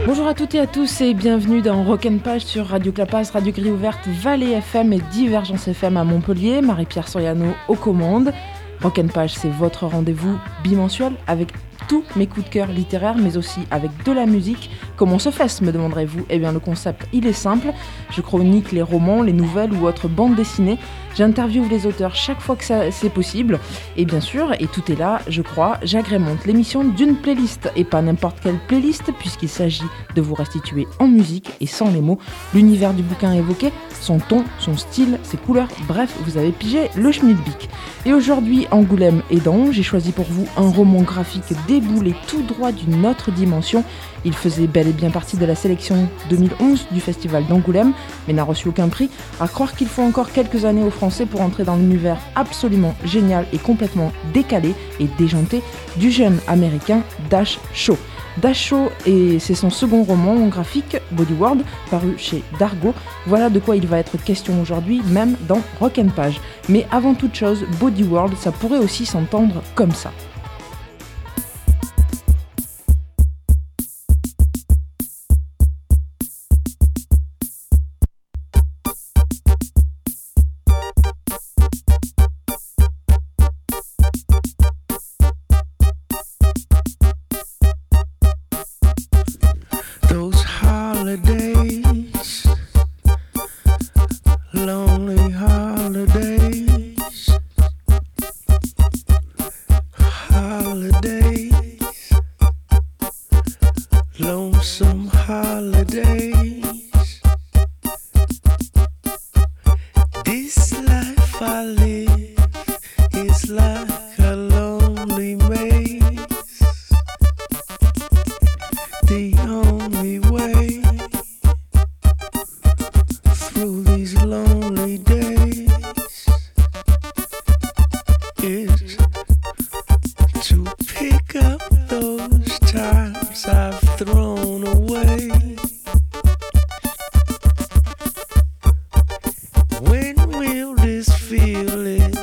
Bonjour à toutes et à tous et bienvenue dans Rock'n'Page sur Radio Clapas, Radio Grille Ouverte, Vallée FM et Divergence FM à Montpellier. Marie-Pierre Soriano aux commandes. Rock'n'Page, c'est votre rendez-vous bimensuel avec tous mes coups de cœur littéraires, mais aussi avec de la musique. Comment se fait-ce, me demanderez-vous ? Eh bien, le concept, il est simple. Je chronique les romans, les nouvelles ou autres bandes dessinées. J'interviewe les auteurs chaque fois que c'est possible. Et bien sûr, et tout est là, je crois, j'agrémente l'émission d'une playlist. Et pas n'importe quelle playlist, puisqu'il s'agit de vous restituer en musique et sans les mots l'univers du bouquin évoqué, son ton, son style, ses couleurs, bref, vous avez pigé le schmilblick. Et aujourd'hui, Angoulême aidant, j'ai choisi pour vous un roman graphique déboulé tout droit d'une autre dimension. Il faisait bel et bien partie de la sélection 2011 du Festival d'Angoulême, mais n'a reçu aucun prix. À croire qu'il faut encore quelques années aux Français pour entrer dans l'univers absolument génial et complètement décalé et déjanté du jeune américain Dash Shaw. Dash Shaw, et c'est son second roman graphique, Body World, paru chez Dargaud. Voilà de quoi il va être question aujourd'hui, même dans Rock'n'Page. Mais avant toute chose, Body World, ça pourrait aussi s'entendre comme ça. When will this feeling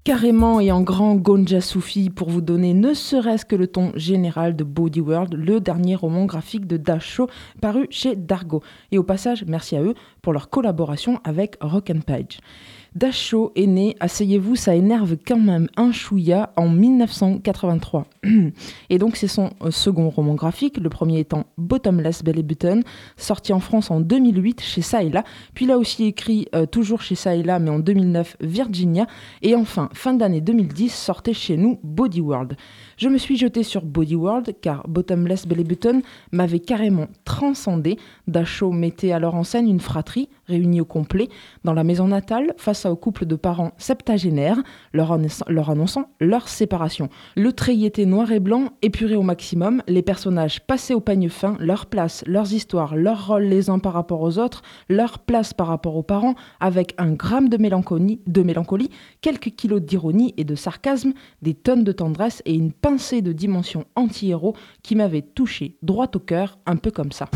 Carrément et en grand Gonja Soufi pour vous donner ne serait-ce que le ton général de Body World, le dernier roman graphique de Dasho paru chez Dargo. Et au passage, merci à eux pour leur collaboration avec Rock Page. Dasho est né, asseyez-vous, ça énerve quand même un chouïa, en 1983. Et donc c'est son second roman graphique, le premier étant Bottomless Belly Button, sorti en France en 2008 chez Ça et Là, puis il a aussi écrit, toujours chez Ça et Là, mais en 2009, Virginia, et enfin, fin d'année 2010, sortait chez nous Body World. Je me suis jetée sur Body World, car Bottomless Belly Button m'avait carrément transcendée. Dasho mettait alors en scène une fratrie, réunie au complet, dans la maison natale, face au couple de parents septagénaires, leur annonçant leur séparation. Le treillis était noir et blanc, épuré au maximum, les personnages passaient au peigne fin, leur place, leurs histoires, leurs rôles les uns par rapport aux autres, leur place par rapport aux parents, avec un gramme de mélancolie, quelques kilos d'ironie et de sarcasme, des tonnes de tendresse et une pincée de dimension anti-héros qui m'avait touché droit au cœur, un peu comme ça.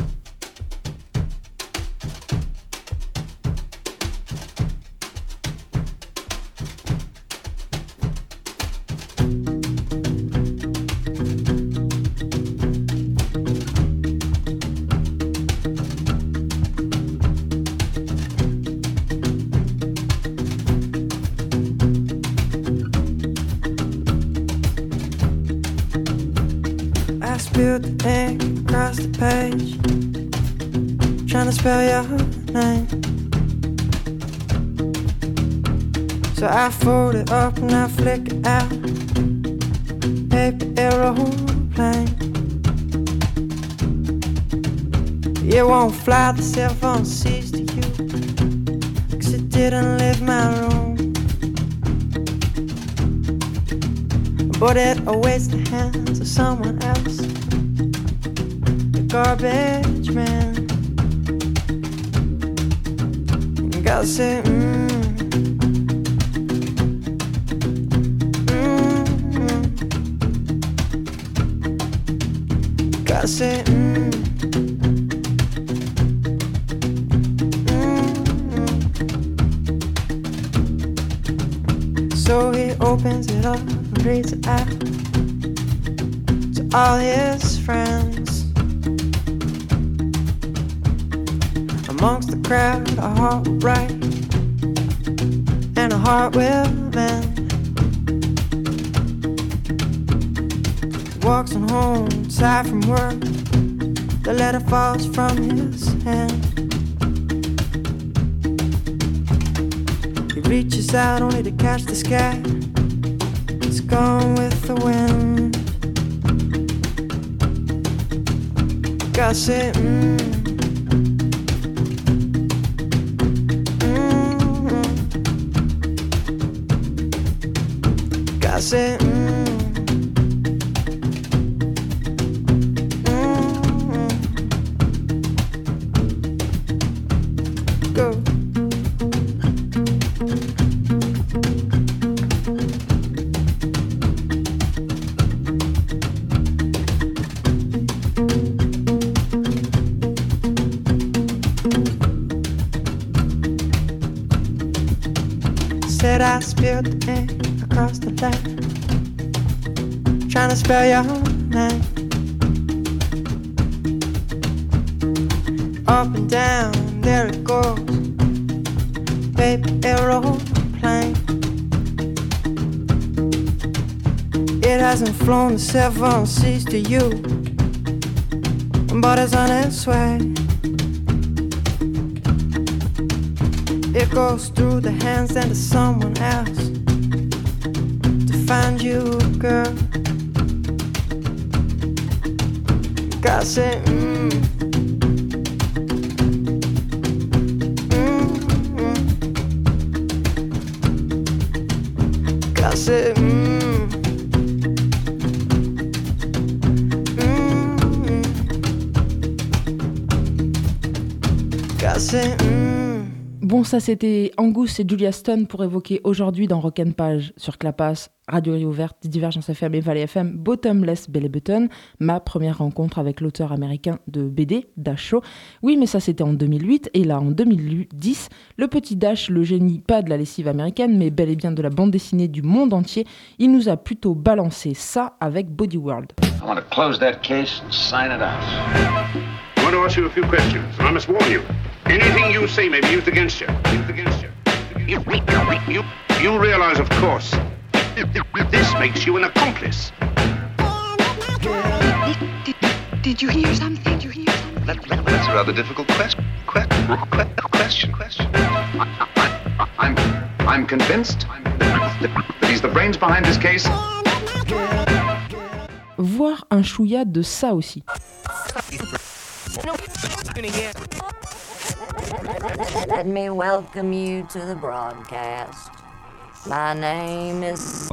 Spilled the ink across the page, trying to spell your name. So I fold it up and I flick it out. Paper aeroplane. It won't fly, the cell phone sees to you, 'cause it didn't leave my room. But it awaits the hands of someone else, the garbage man. You gotta say, You gotta say, So he opens it up, reads it out to all his friends. Amongst the crowd, a heart will write and a heart will mend. He walks on home, tired from work. The letter falls from his hand. He reaches out only to catch the sky. It's gone with the wind. Gotta say, Gotta say, Go. Said I spilled the ink across the land, trying to spell your name. Up and down, there it goes, paper aeroplane. It hasn't flown the 7 seas to you, but it's on its way. It goes through the hands and to someone else to find you, girl. You gotta say, Gotta say, Gotta say, Bon, ça c'était Angus et Julia Stone pour évoquer aujourd'hui dans Rock Page sur Clapas, Radio Gris Ouverte, Divergence FM et Valley FM, Bottomless Belly Button, ma première rencontre avec l'auteur américain de BD, Dash Shaw. Oui, mais ça c'était en 2008, et là en 2010, le petit Dash, le génie pas de la lessive américaine, mais bel et bien de la bande dessinée du monde entier, il nous a plutôt balancé ça avec Body World. I want to close that case and sign it out. I want to ask you a few questions, and I must warn you. Anything you say may be used against you. You realize, of course, this makes you an accomplice. Did you hear something? That's a rather difficult question. I'm convinced that he's the brains behind this case. Voir un chouïa de ça aussi. Let me welcome you to the broadcast. My name is...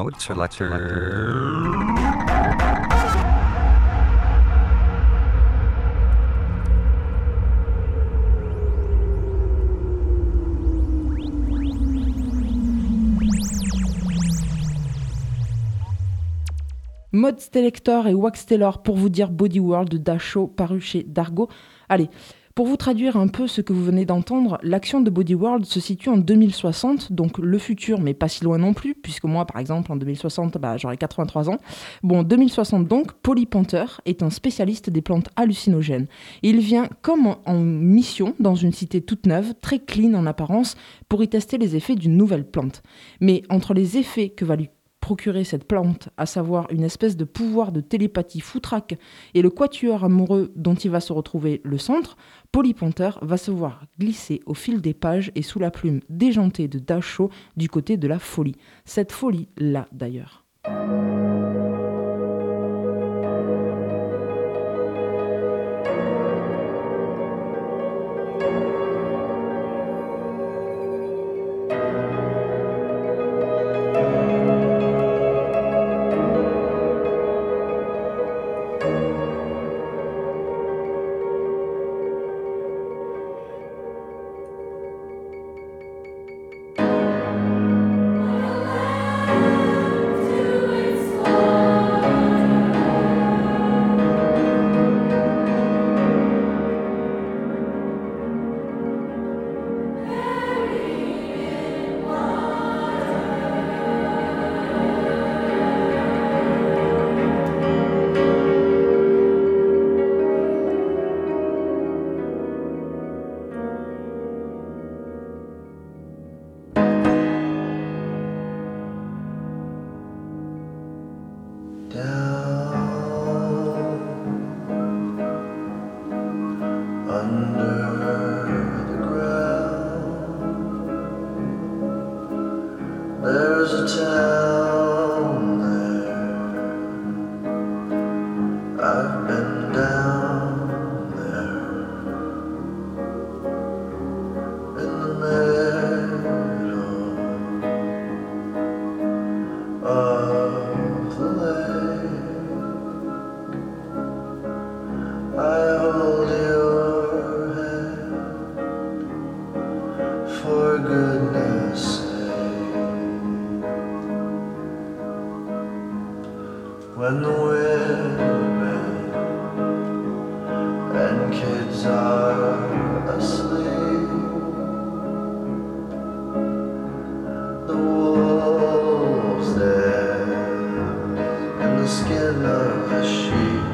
Mod Selector et Wax Taylor pour vous dire Body World de Dash Shaw paru chez Dargo. Allez, pour vous traduire un peu ce que vous venez d'entendre, l'action de Body World se situe en 2060, donc le futur, mais pas si loin non plus, puisque moi, par exemple, en 2060, j'aurai 83 ans. Bon, 2060 donc, Polly Panther est un spécialiste des plantes hallucinogènes. Il vient comme en mission dans une cité toute neuve, très clean en apparence, pour y tester les effets d'une nouvelle plante. Mais entre les effets que va lui procurer cette plante, à savoir une espèce de pouvoir de télépathie foutraque et le quatuor amoureux dont il va se retrouver le centre, Polly Panther va se voir glisser au fil des pages et sous la plume déjantée de Dash Shaw du côté de la folie. Cette folie-là d'ailleurs. When the women and kids are asleep, the wolves dance in the skin of the sheep.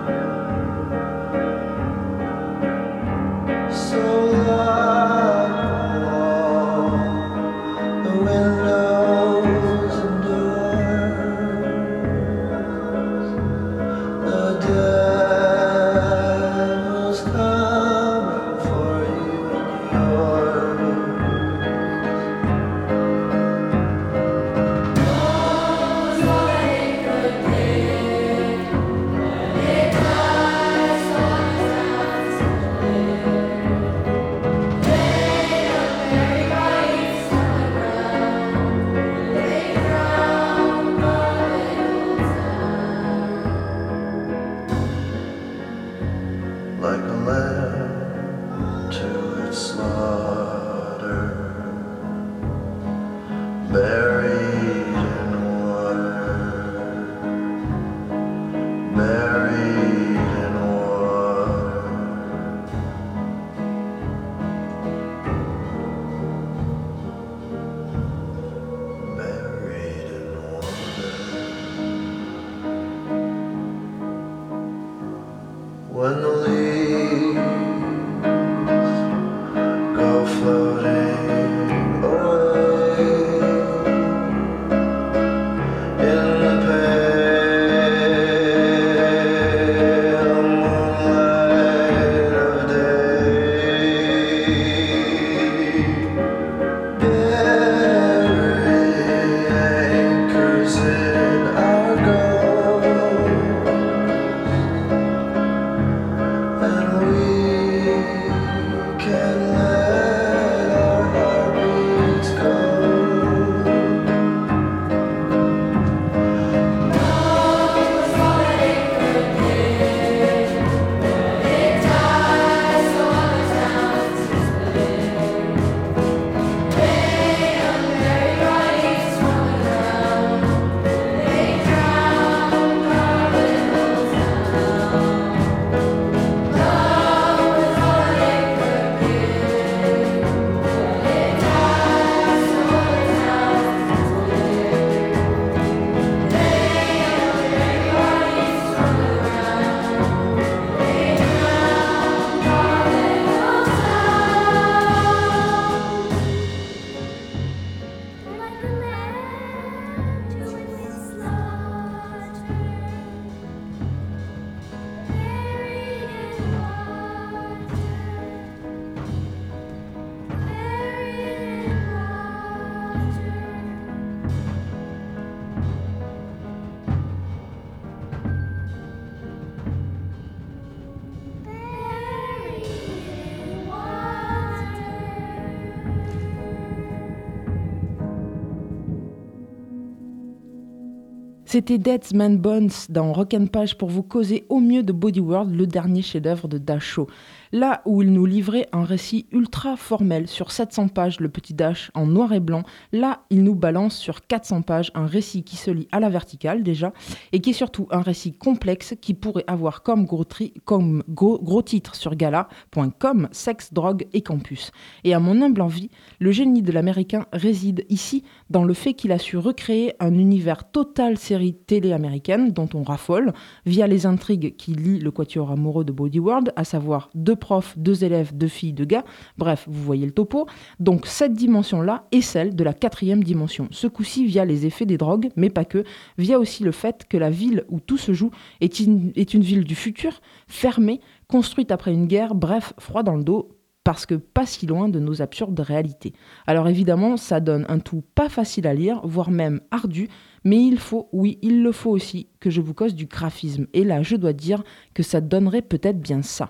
So lock all the windows and doors. The devil's come. C'était Dead Man Bones dans Rock'n Page pour vous causer au mieux de Body World, le dernier chef-d'œuvre de Dash Show. Là où il nous livrait un récit ultra formel sur 700 pages, le petit Dash en noir et blanc, là il nous balance sur 400 pages un récit qui se lit à la verticale déjà, et qui est surtout un récit complexe qui pourrait avoir comme gros titre sur gala.com, sexe, drogue et campus. Et à mon humble envie, le génie de l'américain réside ici dans le fait qu'il a su recréer un univers total série télé américaine dont on raffole via les intrigues qui lient le quatuor amoureux de Body World, à savoir 2 profs, 2 élèves, 2 filles, 2 gars, bref, vous voyez le topo. Donc cette dimension-là est celle de la 4e dimension, ce coup-ci via les effets des drogues, mais pas que, via aussi le fait que la ville où tout se joue est une ville du futur, fermée, construite après une guerre, bref, froid dans le dos, parce que pas si loin de nos absurdes réalités. Alors évidemment, ça donne un tout pas facile à lire, voire même ardu, mais il le faut aussi que je vous cause du graphisme. Et là, je dois dire que ça donnerait peut-être bien ça.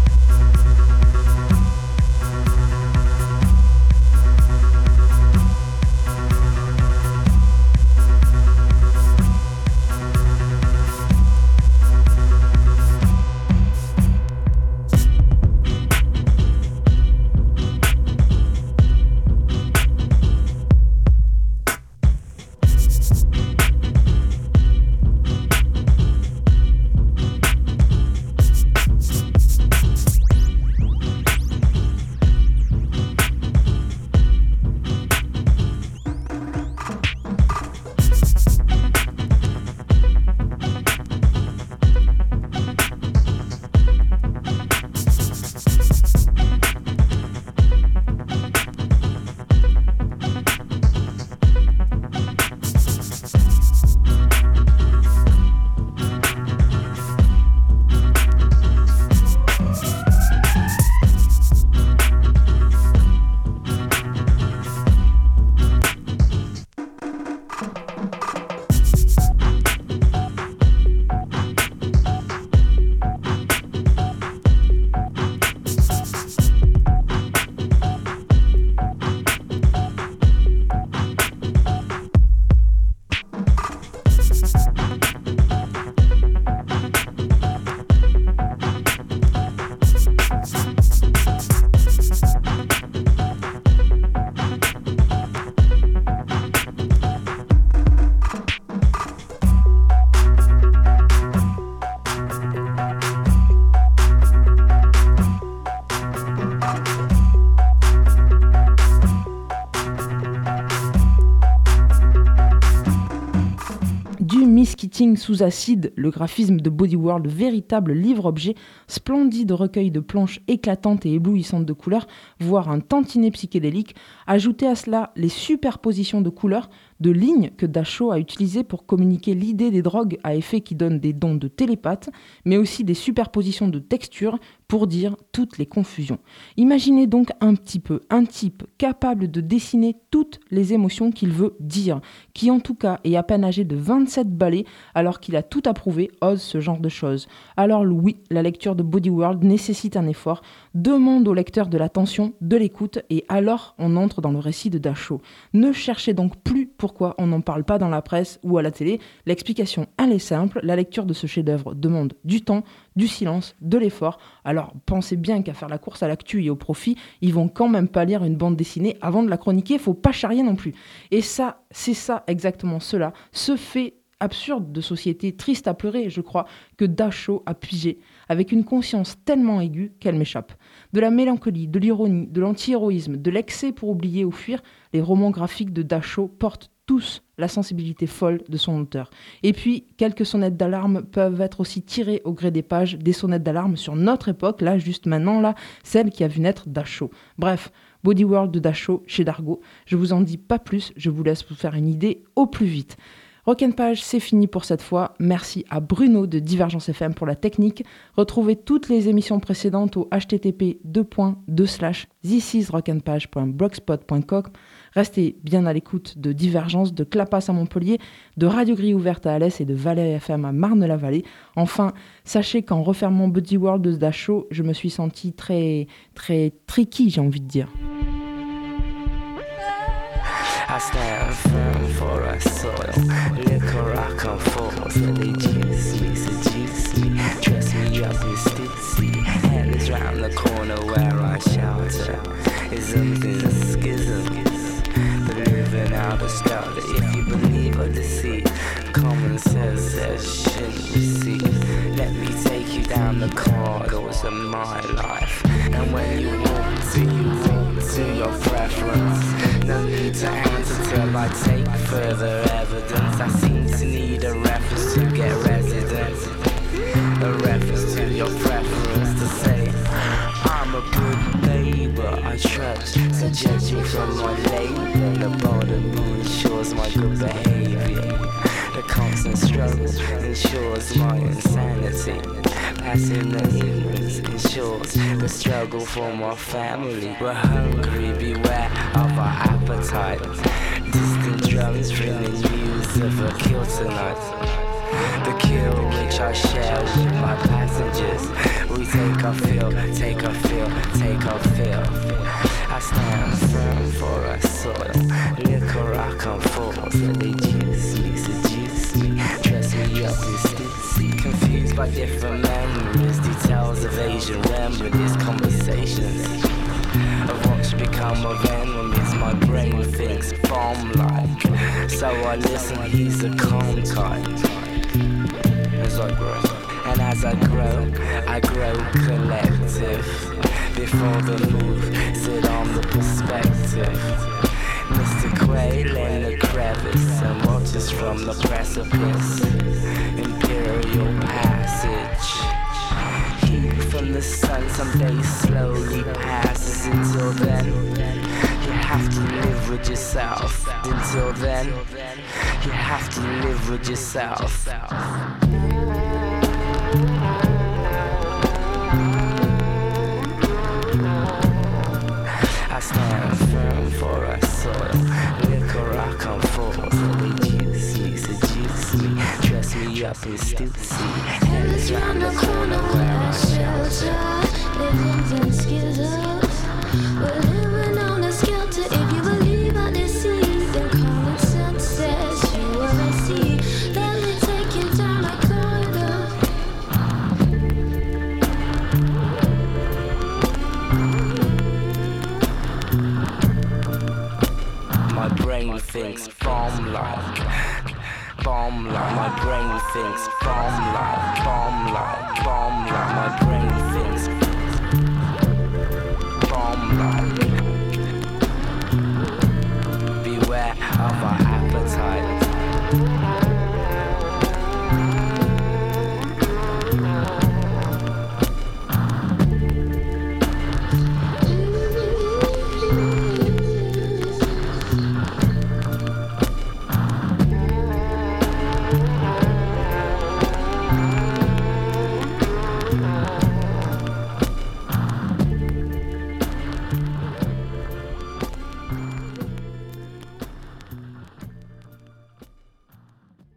Kitting sous acide, le graphisme de Body World, véritable livre-objet, splendide recueil de planches éclatantes et éblouissantes de couleurs, voire un tantinet psychédélique. Ajoutez à cela les superpositions de couleurs, de lignes que Dash Show a utilisées pour communiquer l'idée des drogues à effet qui donnent des dons de télépathe, mais aussi des superpositions de textures pour dire toutes les confusions. Imaginez donc un petit peu un type capable de dessiner toutes les émotions qu'il veut dire, qui en tout cas est à peine âgé de 27 balais alors qu'il a tout approuvé, ose ce genre de choses. Alors oui, la lecture de Body World nécessite un effort, demande au lecteur de l'attention, de l'écoute, et alors on entre dans le récit de Dash Show. Ne cherchez donc plus pourquoi on n'en parle pas dans la presse ou à la télé. L'explication, elle est simple, la lecture de ce chef-d'œuvre demande du temps, du silence, de l'effort. Alors pensez bien qu'à faire la course à l'actu et au profit, ils vont quand même pas lire une bande dessinée avant de la chroniquer, faut pas charrier non plus. Et ça, c'est ça exactement cela, ce fait absurde de société, triste à pleurer, je crois, que Dash Show a pigé, avec une conscience tellement aiguë qu'elle m'échappe. De la mélancolie, de l'ironie, de l'anti-héroïsme, de l'excès pour oublier ou fuir, les romans graphiques de Dash Show portent tous la sensibilité folle de son auteur. Et puis, quelques sonnettes d'alarme peuvent être aussi tirées au gré des pages, des sonnettes d'alarme sur notre époque, là, juste maintenant, là, celle qui a vu naître Dash Show. Bref, Body World de Dash Show chez Dargo. Je vous en dis pas plus, je vous laisse vous faire une idée au plus vite. Rock'n Page, c'est fini pour cette fois. Merci à Bruno de Divergence FM pour la technique. Retrouvez toutes les émissions précédentes au http://thisisrocknpage.blogspot.com. Restez bien à l'écoute de Divergence, de Clapas à Montpellier, de Radio Grille Ouverte à Alès et de Valais FM à Marne-la-Vallée. Enfin, sachez qu'en refermant Body World de Dash Show, je me suis sentie très tricky, j'ai envie de dire. I stand firm for a soil, liquor rock rock and forth, they juice me, seduce me, dress me up in stitsy. Hell is round the corner where I shelter. Isms in a schism, the living out of skelter. If you believe or deceive, common sense says shouldn't receive. Let me take you down the corridors of my life. And when you walk to your preference. No need to answer till I take further evidence. I seem to need a reference to get residence. A reference to your preference to say I'm a good neighbor, I trust. So judging from my label, the border ensures my good behavior. The constant struggle ensures my insanity. Passing the ignorance ensures the struggle for my family. We're hungry, beware of our appetite. Distant drums bringing news of a kill tonight. The kill which I share with my passengers. We take our fill, take our fill, take our fill. I stand firm for our soil. Liquor rock and forth, they juice me, seduce me, dress me up in stitsy. Confused by different memories, details of Asian remedies, conversations of what should become of enemies. My brain thinks bomb-like, so I listen, he's a calm type. As I grow, and as I grow collective. Before the move, sit on the perspective. Mr. Quail in the crevice and watches from the precipice. Imperial passage. Heat from the sun someday slowly passes. Until then, you have to live with yourself. Until then, you have to live with yourself. I stand firm for our soil. Liquor rock and forth, they juice me, seduce me, dress me up in stitsy. Hell is round the corner where I shelter. Living in skittles, we're living on a skelter. If you believe I deceive, then common sense says you are a seed. Let me take you down a corridor. My brain thinks bomb-like. My brain thinks bomb-like. My brain thinks bomb-like.